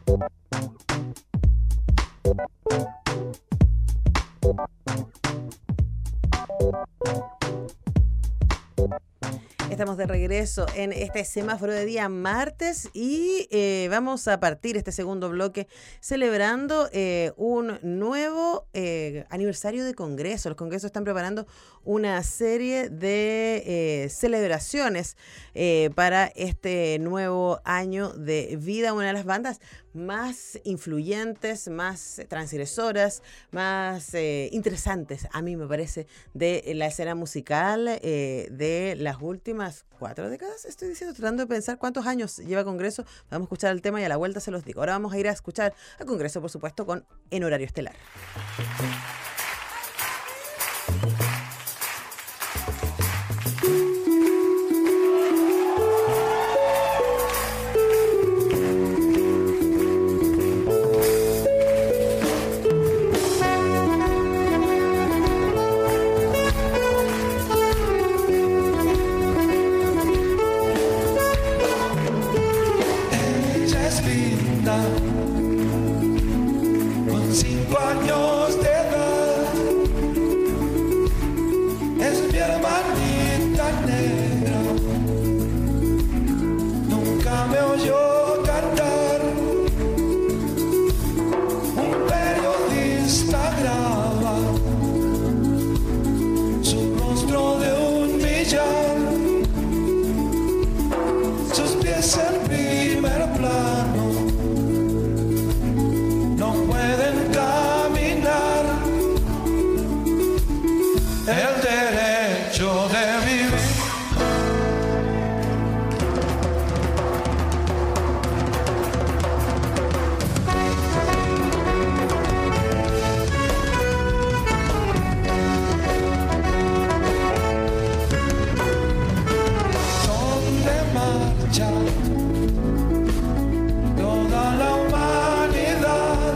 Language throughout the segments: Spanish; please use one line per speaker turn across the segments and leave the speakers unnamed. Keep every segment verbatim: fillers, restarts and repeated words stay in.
Estamos de regreso en este semáforo de día martes y eh, vamos a partir este segundo bloque celebrando eh, un nuevo eh, aniversario de Congreso. Los Congresos están preparando una serie de eh, celebraciones eh, para este nuevo año de vida. Una de las bandas más influyentes, más transgresoras, más eh, interesantes, a mí me parece, de la escena musical eh, de las últimas cuatro décadas, estoy diciendo, tratando de pensar cuántos años lleva Congreso. Vamos a escuchar el tema y a la vuelta se los digo. Ahora vamos a ir a escuchar a Congreso, por supuesto, con En Horario Estelar.
Con cinco años de edad, es mi hermanita negra. Nunca me oyó cantar. Un periodista graba su rostro de un millón, sus pies en primer plano. Pueden caminar, el derecho de vivir. Donde marcha toda la humanidad.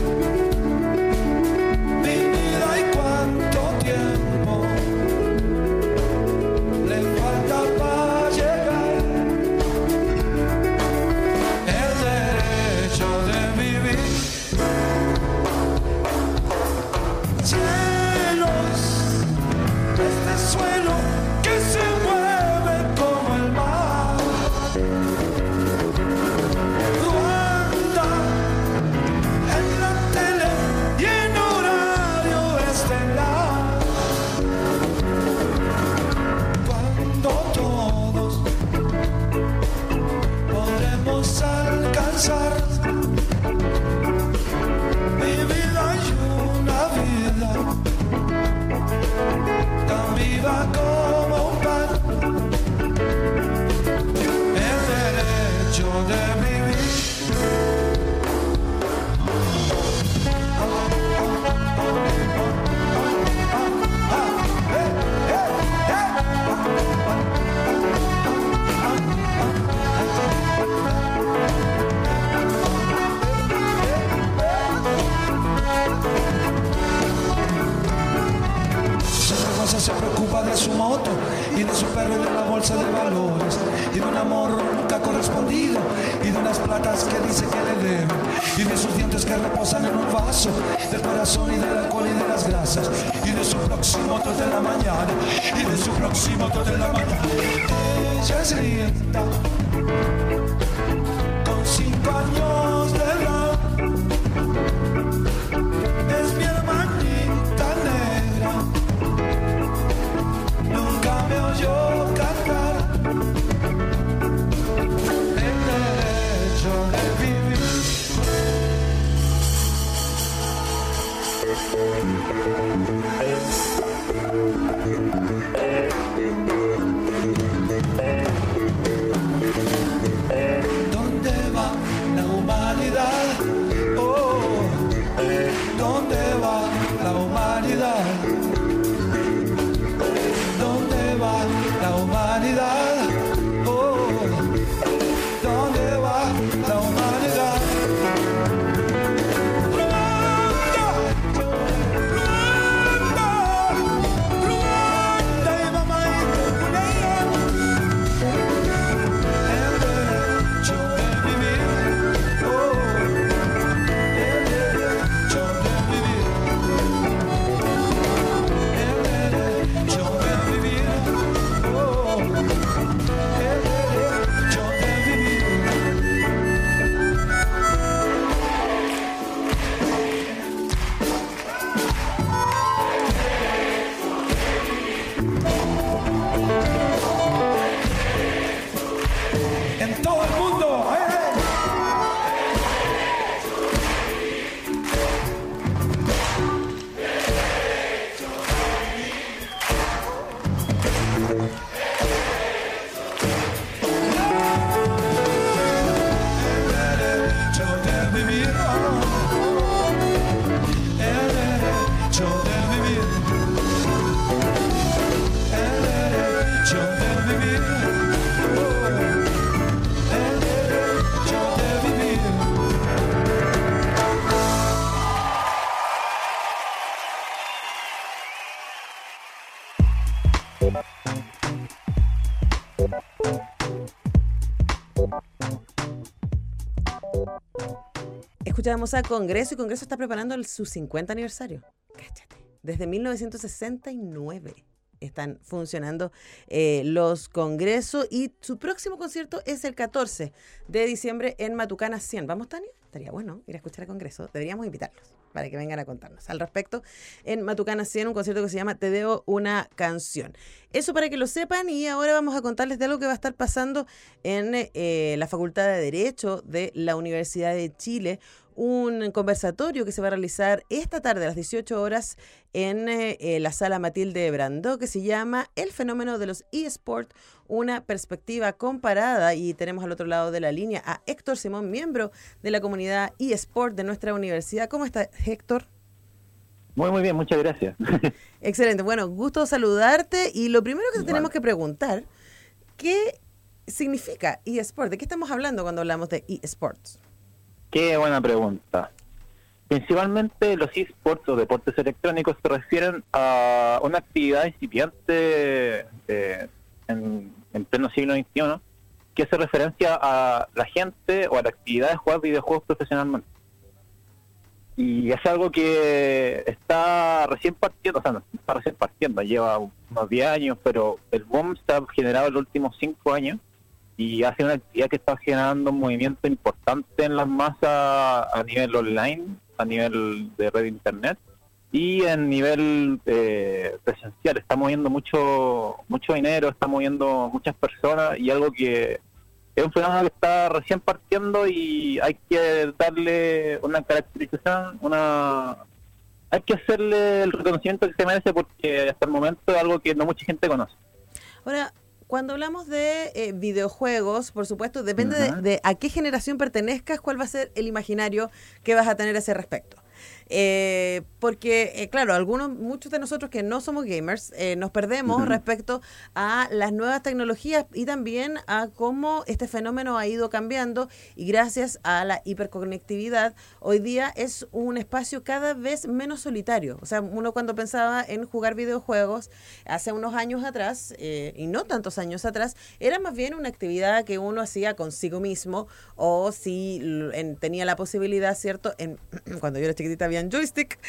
Mi vida y una vida tan viva como un pan, el derecho de vivir. Se preocupa de su moto y de su perro y de la bolsa de valores y de un amor nunca correspondido y de unas platas que dice que le debe y de sus dientes que reposan en un vaso del corazón y del alcohol y de las grasas y de su próximo tot de la mañana y de su próximo tot de la mañana. Ella es linda con cinco años de edad, es mi hermanita negra. Nunca me oyó cantar, el derecho de vivir. ¿Dónde va la humanidad? Oh, ¿dónde va la humanidad? La humanidad, oh, ¿dónde va la humanidad? Robando,
Escuchábamos a Congreso, y Congreso está preparando el, su cincuenta aniversario. Cáchate. Desde mil novecientos sesenta y nueve están funcionando eh, los congresos, y su próximo concierto es el catorce de diciembre en Matucana cien. ¿Vamos, Tania? Estaría bueno ir a escuchar a Congreso. Deberíamos invitarlos para que vengan a contarnos al respecto. En Matucana cien, un concierto que se llama Te debo una canción. Eso para que lo sepan, y ahora vamos a contarles de algo que va a estar pasando en eh, la Facultad de Derecho de la Universidad de Chile. Un conversatorio que se va a realizar esta tarde a las dieciocho horas en eh, la sala Matilde Brandó, que se llama El fenómeno de los eSports, una perspectiva comparada. Y tenemos al otro lado de la línea a Héctor Simón, miembro de la comunidad eSport de nuestra universidad. ¿Cómo está, Héctor?
Muy, muy bien, muchas gracias.
Excelente, bueno, gusto saludarte. Y lo primero que te tenemos que preguntar, ¿qué significa eSport? ¿De qué estamos hablando cuando hablamos de eSports?
Qué buena pregunta. Principalmente los eSports o deportes electrónicos se refieren a una actividad incipiente eh, en, en pleno siglo veintiuno, que hace referencia a la gente o a la actividad de jugar videojuegos profesionalmente. Y es algo que está recién partiendo, o sea, no está recién partiendo, lleva unos diez años, pero el boom se ha generado en los últimos cinco años. Y hace una actividad que está generando un movimiento importante en las masas a nivel online, a nivel de red de internet y en nivel eh, presencial. Está moviendo mucho mucho dinero, está moviendo muchas personas, y algo que es un fenómeno que está recién partiendo y hay que darle una caracterización, una hay que hacerle el reconocimiento que se merece, porque hasta el momento es algo que no mucha gente conoce.
Ahora, cuando hablamos de eh, videojuegos, por supuesto, depende uh-huh. de, de a qué generación pertenezcas, cuál va a ser el imaginario que vas a tener a ese respecto. Eh, porque, eh, claro, algunos, muchos de nosotros que no somos gamers, eh, nos perdemos uh-huh. respecto a las nuevas tecnologías y también a cómo este fenómeno ha ido cambiando, y gracias a la hiperconectividad, hoy día es un espacio cada vez menos solitario. O sea, uno cuando pensaba en jugar videojuegos hace unos años atrás, eh, y no tantos años atrás, era más bien una actividad que uno hacía consigo mismo, o si en, tenía la posibilidad, ¿cierto? En, cuando yo era chiquitita había joystick,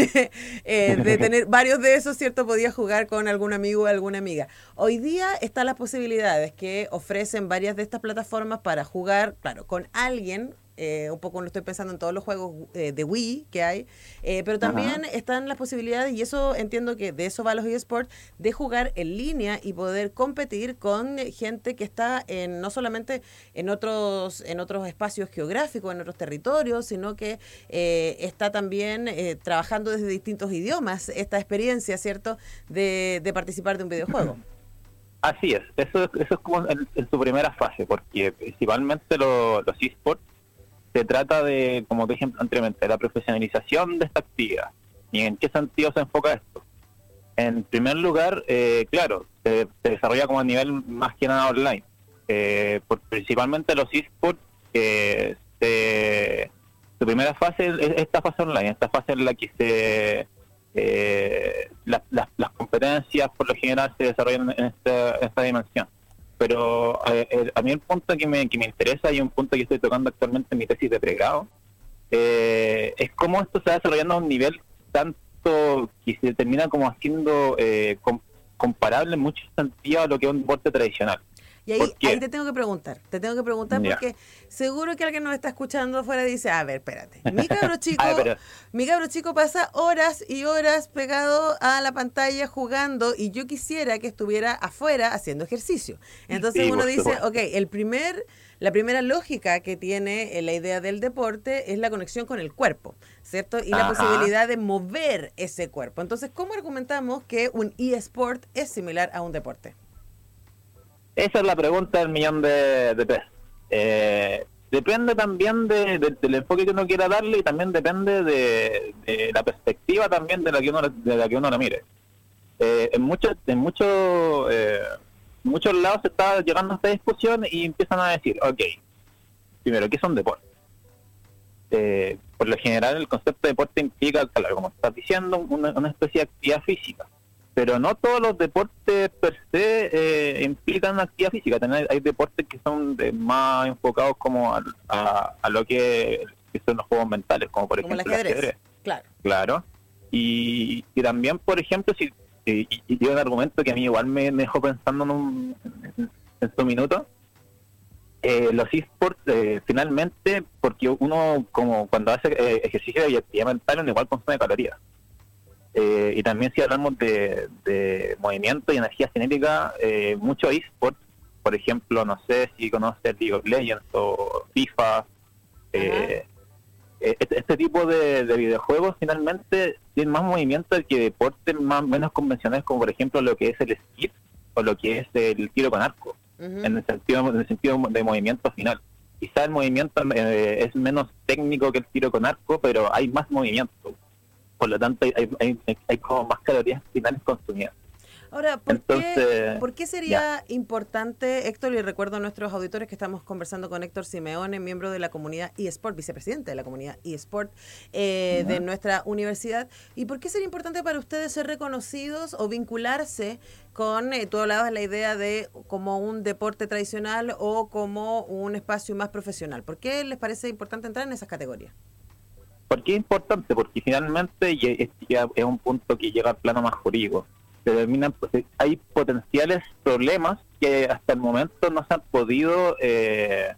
eh, de tener varios de esos, ¿cierto? Podía jugar con algún amigo o alguna amiga. Hoy día están las posibilidades que ofrecen varias de estas plataformas para jugar, claro, con alguien. Eh, un poco lo estoy pensando en todos los juegos eh, de Wii que hay, eh, pero también Ajá. están las posibilidades, y eso entiendo que de eso va los eSports, de jugar en línea y poder competir con gente que está en, no solamente en otros en otros espacios geográficos, en otros territorios, sino que eh, está también eh, trabajando desde distintos idiomas esta experiencia, ¿cierto?, de, de participar de un videojuego.
Así es, eso, eso es como en, en su primera fase, porque principalmente lo, los eSports se trata de, como te dije anteriormente, la profesionalización de esta actividad. ¿Y en qué sentido se enfoca esto? En primer lugar, eh, claro, se, se desarrolla como a nivel más que nada online. Eh, por, principalmente los eSports, que eh, su primera fase es esta fase online, esta fase en la que se eh, la, la, las competencias por lo general se desarrollan en esta, en esta dimensión. Pero eh, a mí el punto que me, que me interesa, y un punto que estoy tocando actualmente en mi tesis de pregrado, eh, es cómo esto se va desarrollando a un nivel tanto que se termina como haciendo eh, com, comparable en muchos sentidos a lo que es un deporte tradicional.
Y ahí, ahí te tengo que preguntar, te tengo que preguntar yeah. porque seguro que alguien nos está escuchando afuera y dice, a ver, espérate, mi cabro chico, ver, pero... mi cabro chico pasa horas y horas pegado a la pantalla jugando, y yo quisiera que estuviera afuera haciendo ejercicio. Entonces sí, uno dice, supuesto. ok, el primer, la primera lógica que tiene la idea del deporte es la conexión con el cuerpo, ¿cierto? Y Ajá. la posibilidad de mover ese cuerpo. Entonces, ¿cómo argumentamos que un eSport es similar a un deporte?
Esa es la pregunta del millón de, de pesos. Eh, depende también de, de, del enfoque que uno quiera darle, y también depende de, de la perspectiva también de la que uno, de la que uno la mire. Eh, en muchos en muchos eh, muchos lados se está llegando a esta discusión y empiezan a decir, ok, primero, ¿qué son deportes? Eh, por lo general el concepto de deporte implica, claro, como estás diciendo, una, una especie de actividad física. pero no todos los deportes per se eh, implican actividad física. También hay, hay deportes que son de, más enfocados como a, a, a lo que, que son los juegos mentales, como por
como
ejemplo
el ajedrez.
el ajedrez.
Claro.
Claro. Y, y también, por ejemplo, si y, y, y un argumento que a mí igual me, me dejó pensando en, un, en, en su minuto, eh, los esports eh, finalmente, porque uno como cuando hace eh, ejercicio y actividad mental, uno igual consume calorías. Eh, y también si hablamos de, de movimiento y energía cinética, eh, muchos esports, por ejemplo, no sé si conoces League of Legends o FIFA, eh, este, este tipo de, de videojuegos finalmente tienen más movimiento que deportes más menos convencionales, como por ejemplo lo que es el esquí o lo que es el tiro con arco, uh-huh. en el sentido en el sentido de movimiento final. Quizá el movimiento eh, es menos técnico que el tiro con arco, pero hay más movimiento. Por lo tanto, hay, hay, hay, hay como más calorías finales consumidas.
Ahora, ¿por,
Entonces,
qué, ¿por qué sería
ya.
importante, Héctor, y recuerdo a nuestros auditores que estamos conversando con Héctor Simeone, miembro de la comunidad eSport, vicepresidente de la comunidad eSport eh, uh-huh. de nuestra universidad, y por qué sería importante para ustedes ser reconocidos o vincularse con, eh, tú hablabas la idea de como un deporte tradicional o como un espacio más profesional? ¿Por qué les parece importante entrar en esas categorías?
¿Por qué es importante? Porque finalmente y ya es un punto que llega al plano más jurídico. Se determinan, pues, hay potenciales problemas que hasta el momento no se han podido eh,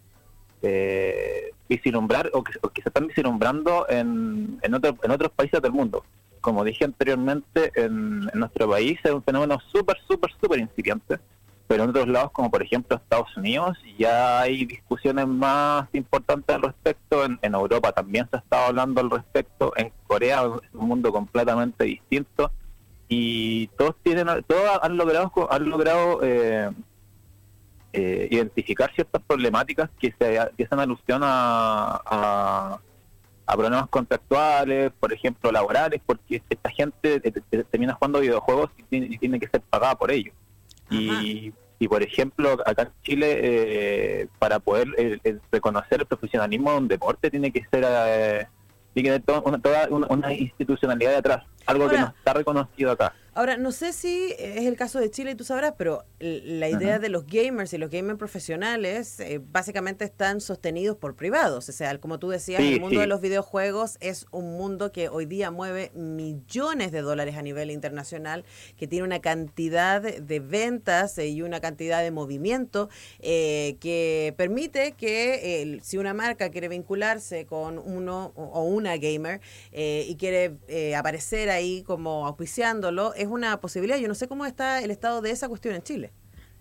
eh, vislumbrar o que, o que se están vislumbrando en, en, otro, en otros países del mundo. Como dije anteriormente, en, en nuestro país es un fenómeno súper, súper, súper incipiente. Pero en otros lados, como por ejemplo Estados Unidos, ya hay discusiones más importantes al respecto. En, en Europa también se ha estado hablando al respecto. En Corea es un mundo completamente distinto. Y todos tienen, todos han logrado, han logrado eh, eh, identificar ciertas problemáticas que se que hacen alusión a, a, a problemas contractuales, por ejemplo laborales, porque esta gente termina jugando videojuegos y tiene, y tiene que ser pagada por ello. Y, y por ejemplo acá en Chile eh, para poder eh, eh, reconocer el profesionalismo de un deporte tiene que ser eh, tiene que tener una, toda una, una institucionalidad detrás, algo ahora, que no está reconocido acá.
Ahora, no sé si es el caso de Chile y tú sabrás, pero la idea uh-huh. de los gamers y los gamers profesionales eh, básicamente están sostenidos por privados. O sea, como tú decías, sí, el mundo sí. de los videojuegos es un mundo que hoy día mueve millones de dólares a nivel internacional, que tiene una cantidad de ventas eh, y una cantidad de movimiento eh, que permite que eh, si una marca quiere vincularse con uno o una gamer eh, y quiere eh, aparecer ahí como auspiciándolo, es una posibilidad. Yo no sé cómo está el estado de esa cuestión en Chile.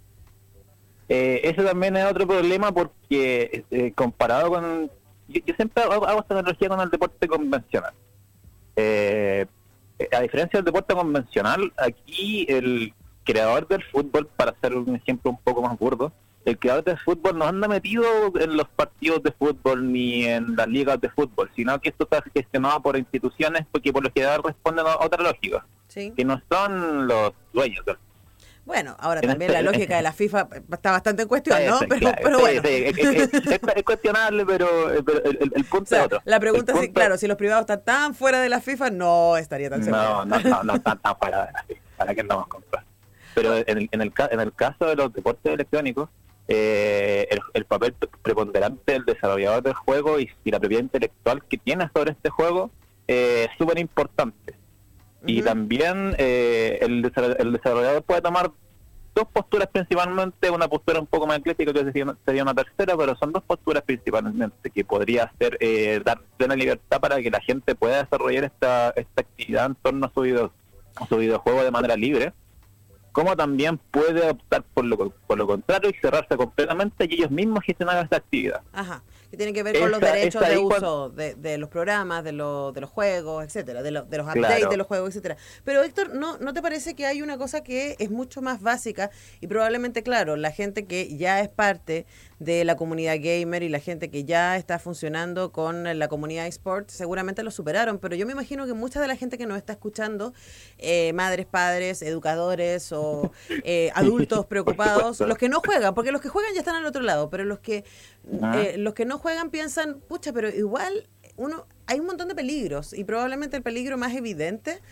Eh, eso también es otro problema porque eh, comparado con... Yo, yo siempre hago, hago esta analogía con el deporte convencional. Eh, a diferencia del deporte convencional, aquí el creador del fútbol, para hacer un ejemplo un poco más burdo, el creador del fútbol no anda metido en los partidos de fútbol ni en las ligas de fútbol, sino que esto está gestionado por instituciones porque por lo general responden a otra lógica. Sí. Que no son los dueños del...
Bueno, ahora en también este, la lógica de la FIFA está bastante en cuestión, ¿no? Pero,
claro,
pero
sí,
bueno.
Sí, es, es, es, es cuestionable, pero, pero el, el, el punto o sea, es otro.
La pregunta
el
es,
punto...
claro, si los privados están tan fuera de la FIFA, no estaría tan seguro.
No, no, no, no están tan fuera de la FIFA. ¿Para qué andamos con cosas? Pero en el, en, el, en el caso de los deportes electrónicos, eh, el, el papel preponderante del desarrollador del juego y, y la propiedad intelectual que tiene sobre este juego eh, es súper importante. Y uh-huh. también eh, el, el desarrollador puede tomar dos posturas principalmente, una postura un poco más ecléctica que sería, sería una tercera, pero son dos posturas principalmente que podría ser eh, dar plena libertad para que la gente pueda desarrollar esta, esta actividad en torno a su, video, a su videojuego de manera libre, como también puede optar por lo, por lo contrario y cerrarse completamente y ellos mismos gestionar esta actividad.
Ajá, que tiene que ver con esa, los derechos de uso de, de los programas, de, lo, de los juegos, etcétera, de, lo, de los updates claro. de los juegos, etcétera. Pero Héctor, ¿no, ¿no te parece que hay una cosa que es mucho más básica y probablemente, claro, la gente que ya es parte de la comunidad gamer y la gente que ya está funcionando con la comunidad eSport seguramente lo superaron, pero yo me imagino que mucha de la gente que nos está escuchando, eh, madres, padres, educadores o eh, adultos preocupados, los que no juegan, porque los que juegan ya están al otro lado, pero los que eh, los que no juegan piensan, pucha, pero igual uno hay un montón de peligros y probablemente el peligro más evidente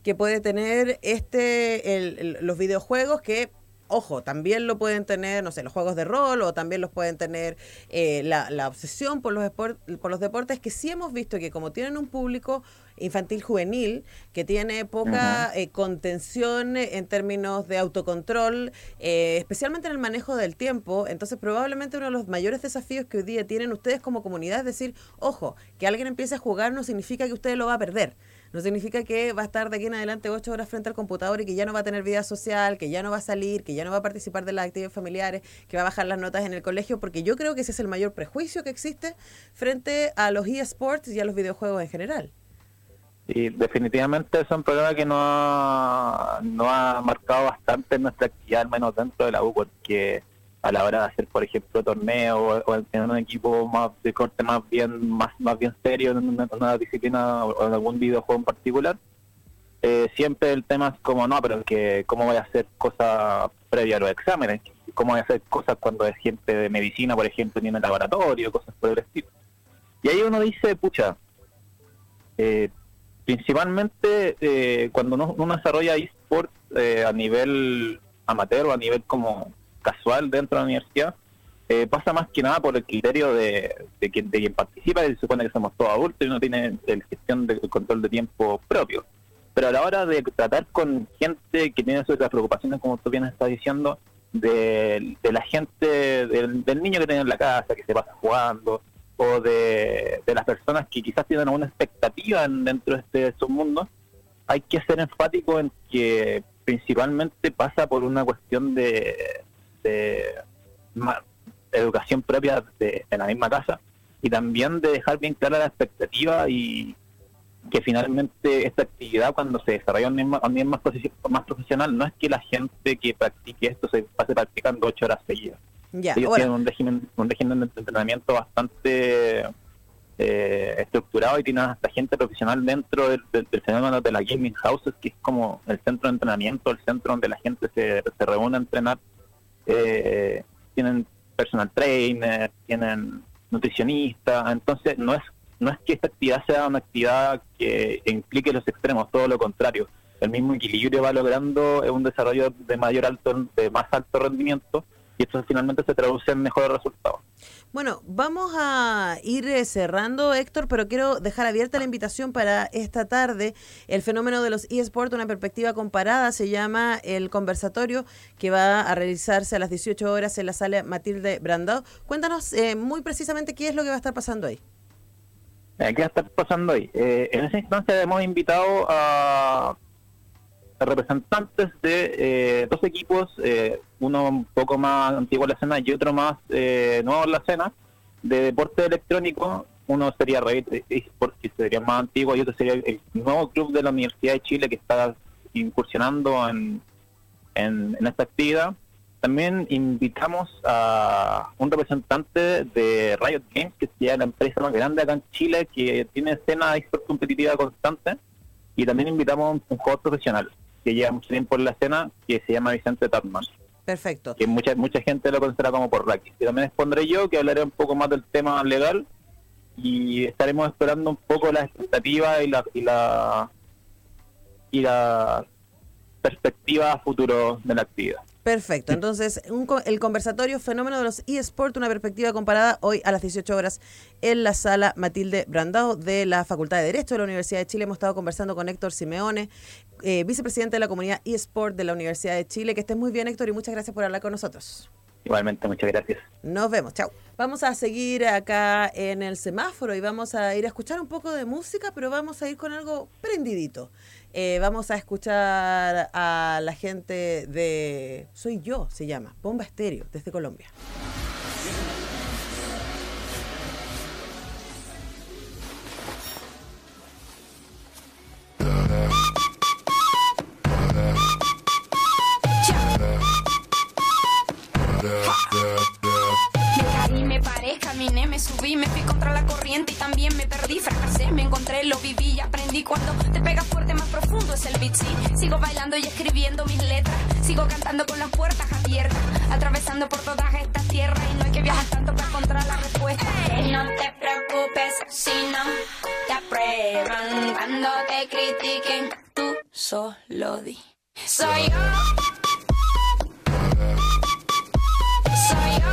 que puede tener este el, el, los videojuegos que... Ojo, también lo pueden tener, no sé, los juegos de rol o también los pueden tener eh, la, la obsesión por los, esport, por los deportes, que sí hemos visto que como tienen un público infantil juvenil que tiene poca uh-huh. eh, contención en términos de autocontrol, eh, especialmente en el manejo del tiempo, entonces probablemente uno de los mayores desafíos que hoy día tienen ustedes como comunidad es decir, ojo, que alguien empiece a jugar no significa que usted lo va a perder. No significa que va a estar de aquí en adelante ocho horas frente al computador y que ya no va a tener vida social, que ya no va a salir, que ya no va a participar de las actividades familiares, que va a bajar las notas en el colegio, porque yo creo que ese es el mayor prejuicio que existe frente a los eSports y a los videojuegos en general.
Sí, definitivamente es un problema que no ha, no ha marcado bastante nuestra actividad, al menos dentro de la U, porque a la hora de hacer, por ejemplo, torneos o, o tener un equipo más de corte más bien más más bien serio en una, una disciplina o en algún videojuego en particular, eh, siempre el tema es como, no, pero que cómo voy a hacer cosas previas a los exámenes, cómo voy a hacer cosas cuando es gente de medicina, por ejemplo, ni en el laboratorio, cosas por el estilo. Y ahí uno dice, pucha, eh, principalmente eh, cuando uno, uno desarrolla eSports eh, a nivel amateur o a nivel como casual dentro de la universidad, eh, pasa más que nada por el criterio de, de, quien, de quien participa, que se supone que somos todos adultos y uno tiene la gestión de control de tiempo propio. Pero a la hora de tratar con gente que tiene otras preocupaciones, como tú bien estás diciendo, de, de la gente, del, del niño que tiene en la casa, que se pasa jugando, o de, de las personas que quizás tienen alguna expectativa en, dentro de este submundo, hay que ser enfático en que principalmente pasa por una cuestión de, de, de educación propia de, de la misma casa, y también de dejar bien clara la expectativa, y que finalmente esta actividad, cuando se desarrolla a un nivel, a un nivel más, más profesional, no es que la gente que practique esto se pase practicando ocho horas seguidas.
Ya,
Ellos
ahora,
tienen un régimen, un régimen de entrenamiento bastante eh, estructurado, y tienen hasta gente profesional dentro del, del, del fenómeno de la gaming houses, que es como el centro de entrenamiento, el centro donde la gente se, se reúne a entrenar. Eh, tienen personal trainer, tienen nutricionista, entonces no es no es que esta actividad sea una actividad que implique los extremos, todo lo contrario. El mismo equilibrio va logrando un desarrollo de mayor alto, de más alto rendimiento, y esto finalmente se traduce en mejores resultados.
Bueno, vamos a ir cerrando, Héctor, pero quiero dejar abierta la invitación para esta tarde. El fenómeno de los eSports, una perspectiva comparada, se llama el conversatorio, que va a realizarse a las dieciocho horas en la sala Matilde Brandao. Cuéntanos eh, muy precisamente qué es lo que va a estar pasando ahí.
¿Qué va a estar pasando hoy? Eh, en esa instancia hemos invitado a, a representantes de eh, dos equipos, eh, uno un poco más antiguo en la escena y otro más eh, nuevo en la escena, de deporte electrónico. Uno sería Revit eSports, que sería más antiguo, y otro sería el nuevo club de la Universidad de Chile, que está incursionando en, en, en esta actividad. También invitamos a un representante de Riot Games, que es la empresa más grande acá en Chile, que tiene escena de eSports competitiva constante. Y también invitamos a un, un jugador profesional que lleva mucho tiempo en la escena, que se llama Vicente Tatman.
Perfecto.
Que mucha mucha gente lo considera como por Raki. Y también expondré yo, que hablaré un poco más del tema legal, y estaremos esperando un poco las expectativas y la y la y la perspectiva a futuro de la actividad.
Perfecto, entonces un, el conversatorio Fenómeno de los eSports, una perspectiva comparada, hoy a las dieciocho horas en la sala Matilde Brandao de la Facultad de Derecho de la Universidad de Chile. Hemos estado conversando con Héctor Simeone, eh, vicepresidente de la comunidad eSport de la Universidad de Chile. Que estés muy bien, Héctor, y muchas gracias por hablar con nosotros.
Igualmente, muchas gracias.
Nos vemos, chao. Vamos a seguir acá en el semáforo y vamos a ir a escuchar un poco de música, pero vamos a ir con algo prendidito. Eh, vamos a escuchar a la gente de Soy Yo, se llama, Bomba Estéreo, desde Colombia.
Me paré, caminé, me subí, me fui contra la corriente y también me perdí, fracasé, me encontré, lo viví y aprendí. Cuando te pegas fuerte, más profundo es el beat, sí. Sigo bailando y escribiendo mis letras, sigo cantando con las puertas abiertas, atravesando por todas estas tierras, y no hay que viajar tanto para encontrar la respuesta. Hey, no te preocupes si no te aprueban, cuando te critiquen, tú solo di. Soy yo. Soy yo.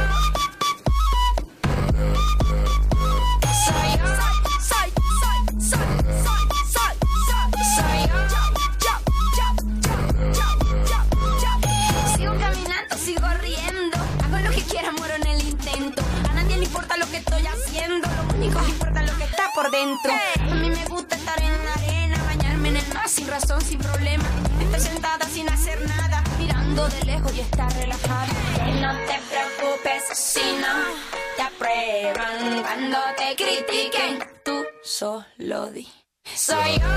Soy yo. Soy, soy, soy, soy, soy, soy, soy yo. Yo, yo, yo, yo, yo, yo. Sigo caminando, sigo riendo. Hago lo que quiera, muero en el intento. A nadie le importa lo que estoy haciendo. Lo único que importa es lo que está por dentro. A mí me gusta estar en la arena, bañarme en el mar sin razón, sin problema. Estar sentada sin hacer nada, mirando de lejos y estar relajada. Que no te preocupes si no te aprueban cuando te critiquen. Tú solo di. Soy yo.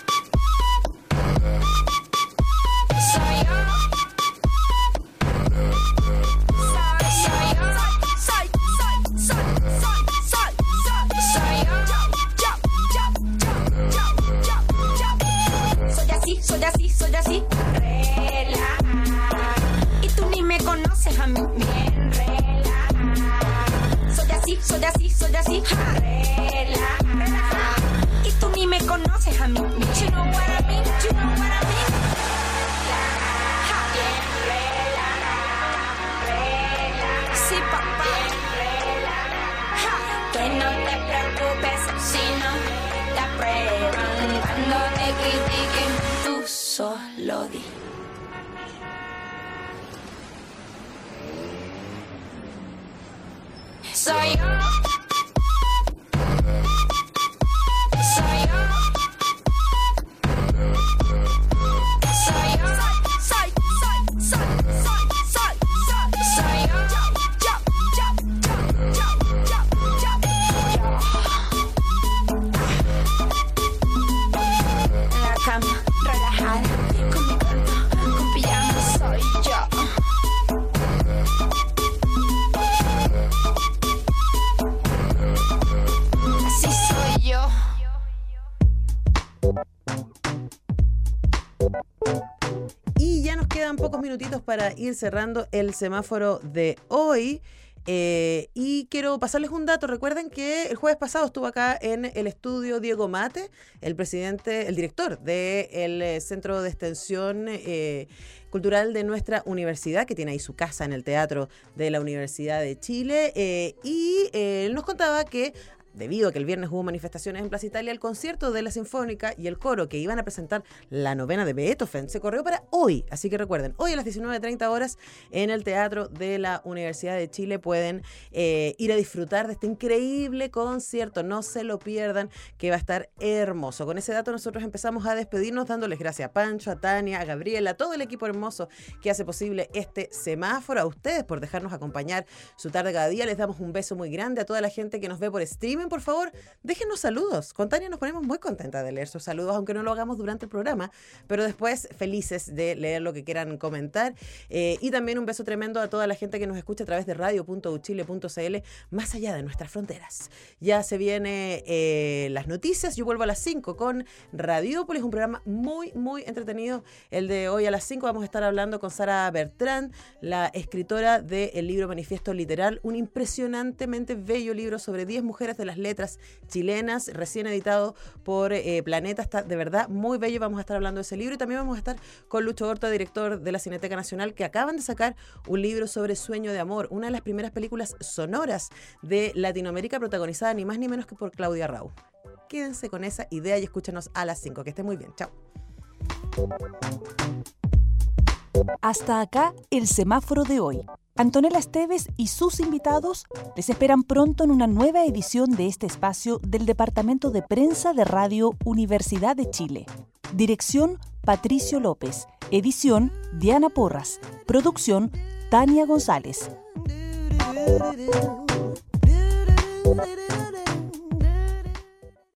Soy yo. Soy yo. Soy, soy, soy, soy, soy, soy, soy yo. Yo, yo, yo, yo, yo, yo. Soy así, soy así, soy así. Relaja. Y tú ni me conoces a mí. Bien relaja. Soy así, soy así, soy así. Relaja. Relaja. Y tú ni me conoces a mí. You know what I mean, you know what I mean. Relaja. Bien relaja. Relaja. Sí, papá. Bien relaja. Que no te preocupes si no te aprueban cuando te critiquen. Tú solo di. Soy yo. Soy yo. Soy yo. Soy, soy, soy, soy, soy, soy, soy yo. Yo, yo, yo, yo, yo, yo, yo. En la cama, relajada, con mi cuerpo, con pijama, soy yo. Así soy yo.
Y ya nos quedan pocos minutitos para ir cerrando el semáforo de hoy. Eh, y quiero pasarles un dato. Recuerden que el jueves pasado estuvo acá en el estudio Diego Mate, el presidente, el director del eh, Centro de Extensión eh, Cultural de nuestra universidad, que tiene ahí su casa en el Teatro de la Universidad de Chile. Eh, y eh, él nos contaba que, debido a que el viernes hubo manifestaciones en Plaza Italia, el concierto de la Sinfónica y el coro que iban a presentar la novena de Beethoven se corrió para hoy. Así que recuerden, hoy a las diecinueve treinta horas en el Teatro de la Universidad de Chile pueden eh, ir a disfrutar de este increíble concierto. No se lo pierdan, que va a estar hermoso. Con ese dato nosotros empezamos a despedirnos dándoles gracias a Pancho, a Tania, a Gabriela, a todo el equipo hermoso que hace posible este semáforo, a ustedes por dejarnos acompañar su tarde cada día. Les damos un beso muy grande a toda la gente que nos ve por streaming. Por favor, déjenos saludos. Con Tania nos ponemos muy contentas de leer sus saludos, aunque no lo hagamos durante el programa, pero después felices de leer lo que quieran comentar. Eh, y también un beso tremendo a toda la gente que nos escucha a través de radio punto u chile punto c l, más allá de nuestras fronteras. Ya se vienen eh, las noticias. Yo vuelvo a las cinco con Radiópolis, un programa muy, muy entretenido. El de hoy a las cinco vamos a estar hablando con Sara Bertrand, la escritora del libro Manifiesto Literal, un impresionantemente bello libro sobre diez mujeres de las letras chilenas, recién editado por eh, Planeta. Está de verdad muy bello. Vamos a estar hablando de ese libro y también vamos a estar con Lucho Horta, director de la Cineteca Nacional, que acaban de sacar un libro sobre Sueño de Amor, una de las primeras películas sonoras de Latinoamérica, protagonizada ni más ni menos que por Claudia Rau. Quédense con esa idea y escúchenos a las cinco. Que estén muy bien. Chao.
Hasta acá el semáforo de hoy. Antonella Esteves y sus invitados les esperan pronto en una nueva edición de este espacio del Departamento de Prensa de Radio Universidad de Chile. Dirección: Patricio López. Edición: Diana Porras. Producción: Tania González.